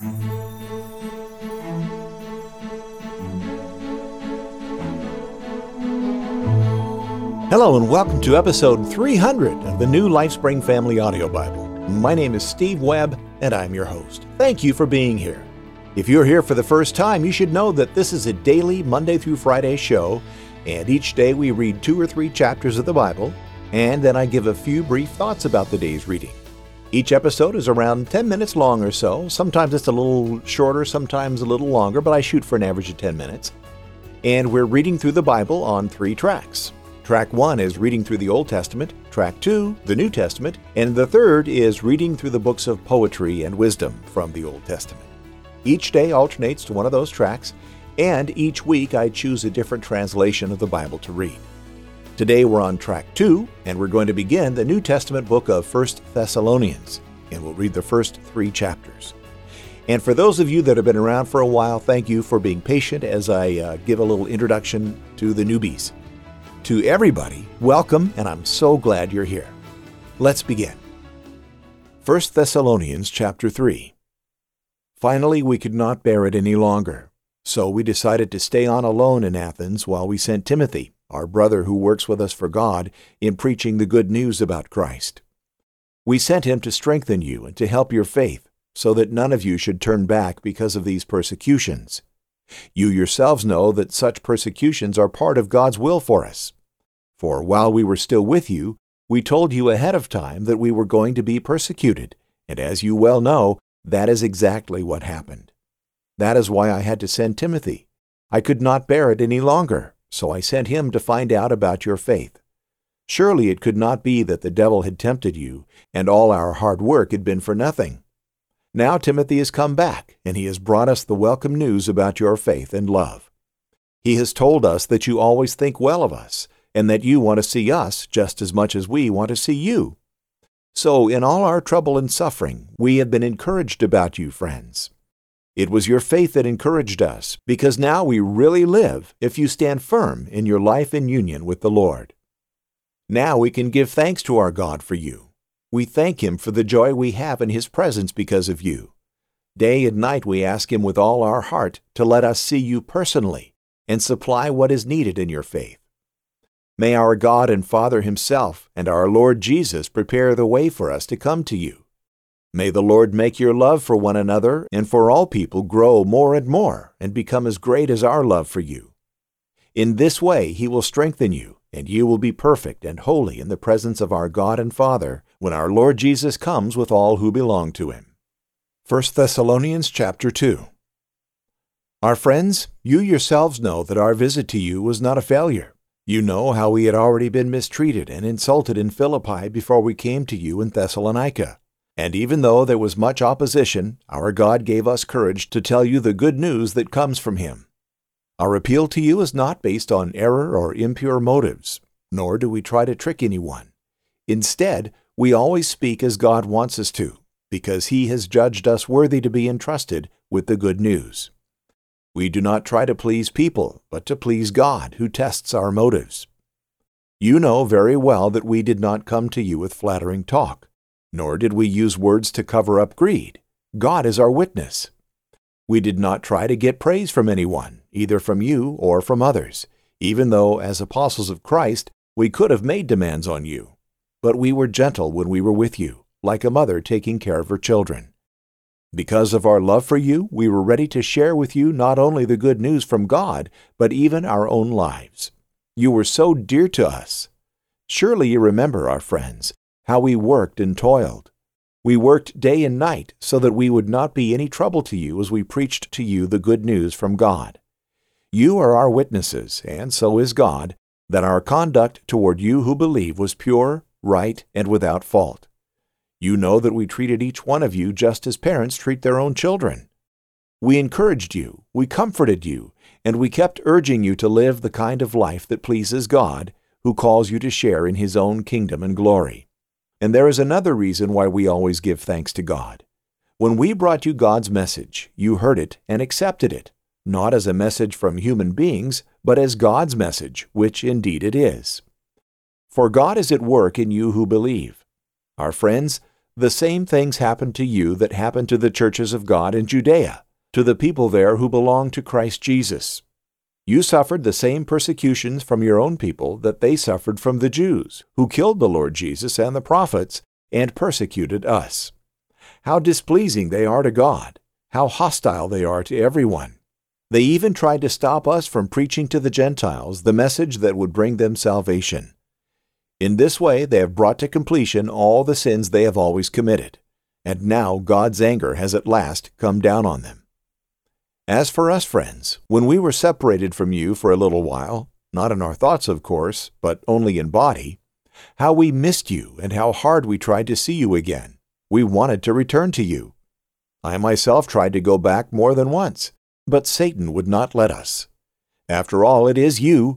Hello and welcome to episode 300 of the new LifeSpring Family Audio Bible. My name is Steve Webb and I'm your host. Thank you for being here. If you're here for the first time, you should know that this is a daily Monday through Friday show, and each day we read 2 or 3 chapters of the Bible, and then I give a few brief thoughts about the day's reading. Each episode is around 10 minutes long or so. Sometimes it's a little shorter, sometimes a little longer, but I shoot for an average of 10 minutes. And we're reading through the Bible on 3 tracks. Track 1 is reading through the Old Testament, Track 2, the New Testament, and the third is reading through the books of poetry and wisdom from the Old Testament. Each day alternates to one of those tracks, and each week I choose a different translation of the Bible to read. Today we're on Track 2, and we're going to begin the New Testament book of 1 Thessalonians, and we'll read the first 3 chapters. And for those of you that have been around for a while, thank you for being patient as I give a little introduction to the newbies. To everybody, welcome, and I'm so glad you're here. Let's begin. 1 Thessalonians chapter 3. Finally, we could not bear it any longer, so we decided to stay on alone in Athens while we sent Timothy, our brother who works with us for God, in preaching the good news about Christ. We sent him to strengthen you and to help your faith, so that none of you should turn back because of these persecutions. You yourselves know that such persecutions are part of God's will for us. For while we were still with you, we told you ahead of time that we were going to be persecuted, and as you well know, that is exactly what happened. That is why I had to send Timothy. I could not bear it any longer, so I sent him to find out about your faith. Surely it could not be that the devil had tempted you, and all our hard work had been for nothing. Now Timothy has come back, and he has brought us the welcome news about your faith and love. He has told us that you always think well of us, and that you want to see us just as much as we want to see you. So in all our trouble and suffering, we have been encouraged about you, friends. It was your faith that encouraged us, because now we really live if you stand firm in your life in union with the Lord. Now we can give thanks to our God for you. We thank Him for the joy we have in His presence because of you. Day and night we ask Him with all our heart to let us see you personally and supply what is needed in your faith. May our God and Father Himself and our Lord Jesus prepare the way for us to come to you. May the Lord make your love for one another and for all people grow more and more and become as great as our love for you. In this way He will strengthen you, and you will be perfect and holy in the presence of our God and Father when our Lord Jesus comes with all who belong to Him. 1 Thessalonians chapter 2. Our friends, you yourselves know that our visit to you was not a failure. You know how we had already been mistreated and insulted in Philippi before we came to you in Thessalonica. And even though there was much opposition, our God gave us courage to tell you the good news that comes from Him. Our appeal to you is not based on error or impure motives, nor do we try to trick anyone. Instead, we always speak as God wants us to, because He has judged us worthy to be entrusted with the good news. We do not try to please people, but to please God, who tests our motives. You know very well that we did not come to you with flattering talk, nor did we use words to cover up greed. God is our witness. We did not try to get praise from anyone, either from you or from others, even though, as apostles of Christ, we could have made demands on you. But we were gentle when we were with you, like a mother taking care of her children. Because of our love for you, we were ready to share with you not only the good news from God, but even our own lives. You were so dear to us. Surely you remember, our friends, how we worked and toiled. We worked day and night so that we would not be any trouble to you as we preached to you the good news from God. You are our witnesses, and so is God, that our conduct toward you who believe was pure, right, and without fault. You know that we treated each one of you just as parents treat their own children. We encouraged you, we comforted you, and we kept urging you to live the kind of life that pleases God, who calls you to share in His own kingdom and glory. And there is another reason why we always give thanks to God. When we brought you God's message, you heard it and accepted it, not as a message from human beings, but as God's message, which indeed it is. For God is at work in you who believe. Our friends, the same things happened to you that happened to the churches of God in Judea, to the people there who belong to Christ Jesus. You suffered the same persecutions from your own people that they suffered from the Jews, who killed the Lord Jesus and the prophets and persecuted us. How displeasing they are to God, how hostile they are to everyone. They even tried to stop us from preaching to the Gentiles the message that would bring them salvation. In this way they have brought to completion all the sins they have always committed, and now God's anger has at last come down on them. As for us, friends, when we were separated from you for a little while, not in our thoughts, of course, but only in body, how we missed you and how hard we tried to see you again. We wanted to return to you. I myself tried to go back more than once, but Satan would not let us. After all, it is you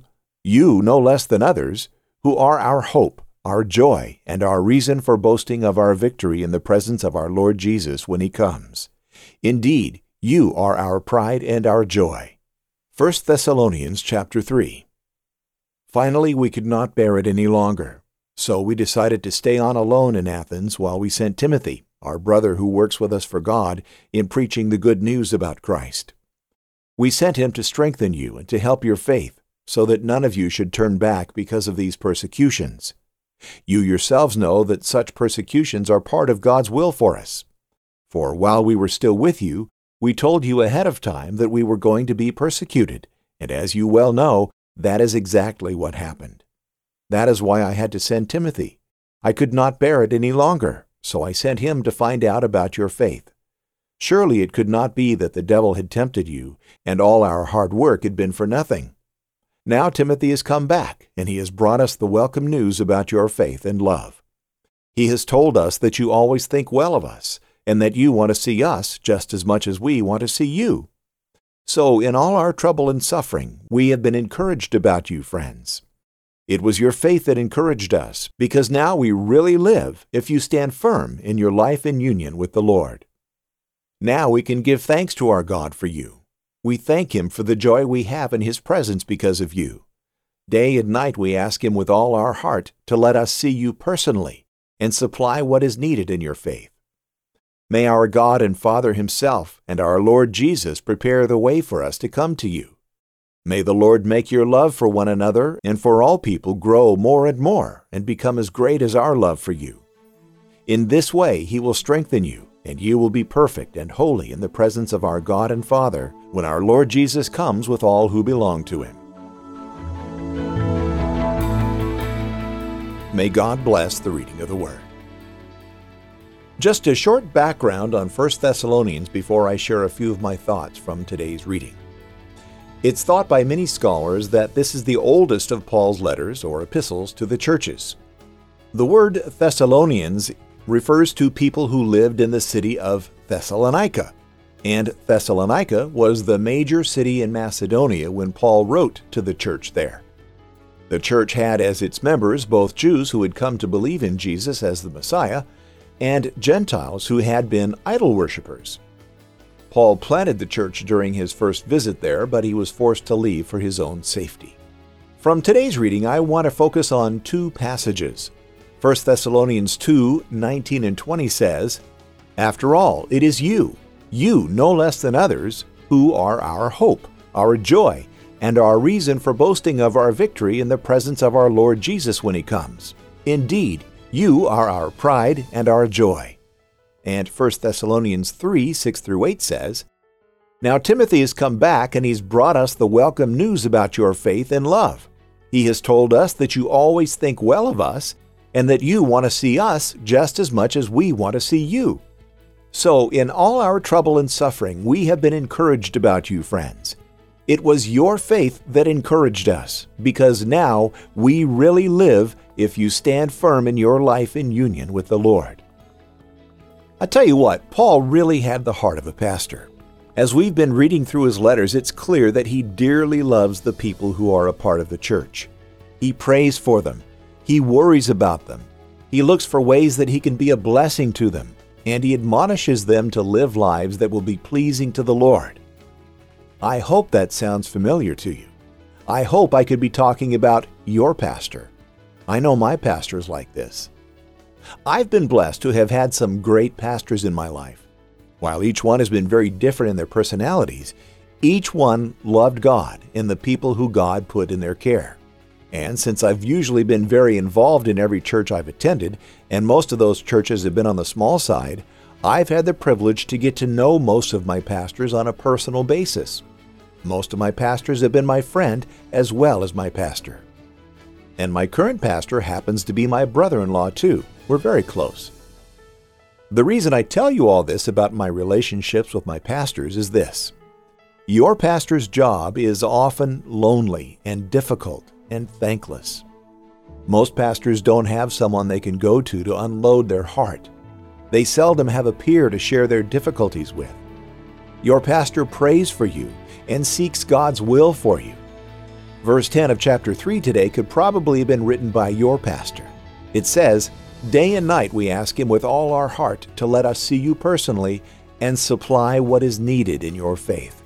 no less than others, who are our hope, our joy, and our reason for boasting of our victory in the presence of our Lord Jesus when He comes. Indeed, you are our pride and our joy. 1 Thessalonians chapter 3. Finally, we could not bear it any longer, so we decided to stay on alone in Athens while we sent Timothy, our brother who works with us for God, in preaching the good news about Christ. We sent him to strengthen you and to help your faith, so that none of you should turn back because of these persecutions. You yourselves know that such persecutions are part of God's will for us. For while we were still with you, we told you ahead of time that we were going to be persecuted, and as you well know, that is exactly what happened. That is why I had to send Timothy. I could not bear it any longer, so I sent him to find out about your faith. Surely it could not be that the devil had tempted you, and all our hard work had been for nothing. Now Timothy has come back, and he has brought us the welcome news about your faith and love. He has told us that you always think well of us, and that you want to see us just as much as we want to see you. So in all our trouble and suffering, we have been encouraged about you, friends. It was your faith that encouraged us, because now we really live if you stand firm in your life in union with the Lord. Now we can give thanks to our God for you. We thank Him for the joy we have in His presence because of you. Day and night we ask Him with all our heart to let us see you personally and supply what is needed in your faith. May our God and Father Himself and our Lord Jesus prepare the way for us to come to you. May the Lord make your love for one another and for all people grow more and more and become as great as our love for you. In this way He will strengthen you, and you will be perfect and holy in the presence of our God and Father when our Lord Jesus comes with all who belong to Him. May God bless the reading of the Word. Just a short background on 1 Thessalonians before I share a few of my thoughts from today's reading. It's thought by many scholars that this is the oldest of Paul's letters or epistles to the churches. The word Thessalonians refers to people who lived in the city of Thessalonica, and Thessalonica was the major city in Macedonia when Paul wrote to the church there. The church had as its members both Jews who had come to believe in Jesus as the Messiah and Gentiles who had been idol worshippers. Paul planted the church during his first visit there, but he was forced to leave for his own safety. From today's reading, I want to focus on two passages. 1 Thessalonians 2:19 and 20 says, "After all, it is you no less than others, who are our hope, our joy, and our reason for boasting of our victory in the presence of our Lord Jesus when He comes. Indeed, you are our pride and our joy." And 1 Thessalonians 3:6-8 says, "Now Timothy has come back, and he's brought us the welcome news about your faith and love. He has told us that you always think well of us, and that you want to see us just as much as we want to see you. So in all our trouble and suffering, we have been encouraged about you, friends. It was your faith that encouraged us, because now we really live if you stand firm in your life in union with the Lord." I tell you what, Paul really had the heart of a pastor. As we've been reading through his letters, it's clear that he dearly loves the people who are a part of the church. He prays for them. He worries about them. He looks for ways that he can be a blessing to them, and he admonishes them to live lives that will be pleasing to the Lord. I hope that sounds familiar to you. I hope I could be talking about your pastor. I know my pastor is like this. I've been blessed to have had some great pastors in my life. While each one has been very different in their personalities, each one loved God and the people who God put in their care. And since I've usually been very involved in every church I've attended, and most of those churches have been on the small side, I've had the privilege to get to know most of my pastors on a personal basis. Most of my pastors have been my friend as well as my pastor. And my current pastor happens to be my brother-in-law too. We're very close. The reason I tell you all this about my relationships with my pastors is this. Your pastor's job is often lonely and difficult and thankless. Most pastors don't have someone they can go to unload their heart. They seldom have a peer to share their difficulties with. Your pastor prays for you and seeks God's will for you. Verse 10 of chapter 3 today could probably have been written by your pastor. It says, "Day and night we ask Him with all our heart to let us see you personally and supply what is needed in your faith."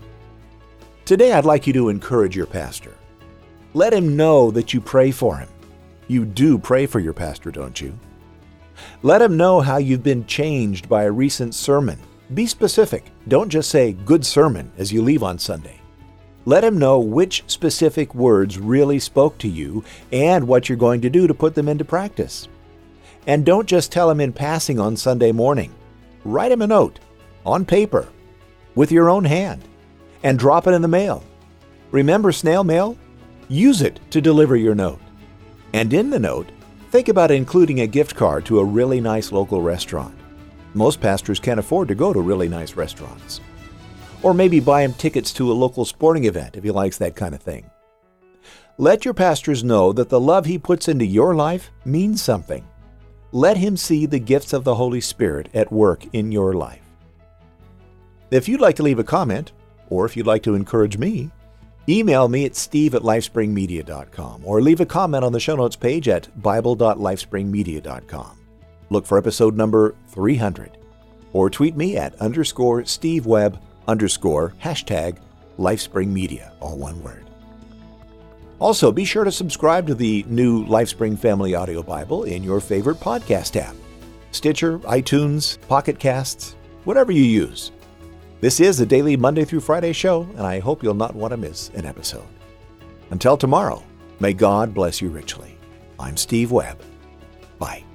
Today I'd like you to encourage your pastor. Let him know that you pray for him. You do pray for your pastor, don't you? Let him know how you've been changed by a recent sermon. Be specific. Don't just say, "Good sermon," as you leave on Sunday. Let him know which specific words really spoke to you and what you're going to do to put them into practice. And don't just tell him in passing on Sunday morning. Write him a note, on paper, with your own hand, and drop it in the mail. Remember snail mail? Use it to deliver your note. And in the note, think about including a gift card to a really nice local restaurant. Most pastors can't afford to go to really nice restaurants. Or maybe buy him tickets to a local sporting event if he likes that kind of thing. Let your pastors know that the love he puts into your life means something. Let him see the gifts of the Holy Spirit at work in your life. If you'd like to leave a comment, or if you'd like to encourage me, email me at steve@lifespringmedia.com or leave a comment on the show notes page at bible.lifespringmedia.com. Look for episode number 300 or tweet me at _SteveWebb #LifespringMedia, all one word. Also, be sure to subscribe to the new LifeSpring Family Audio Bible in your favorite podcast app, Stitcher, iTunes, Pocket Casts, whatever you use. This is a daily Monday through Friday show, and I hope you'll not want to miss an episode. Until tomorrow, may God bless you richly. I'm Steve Webb. Bye.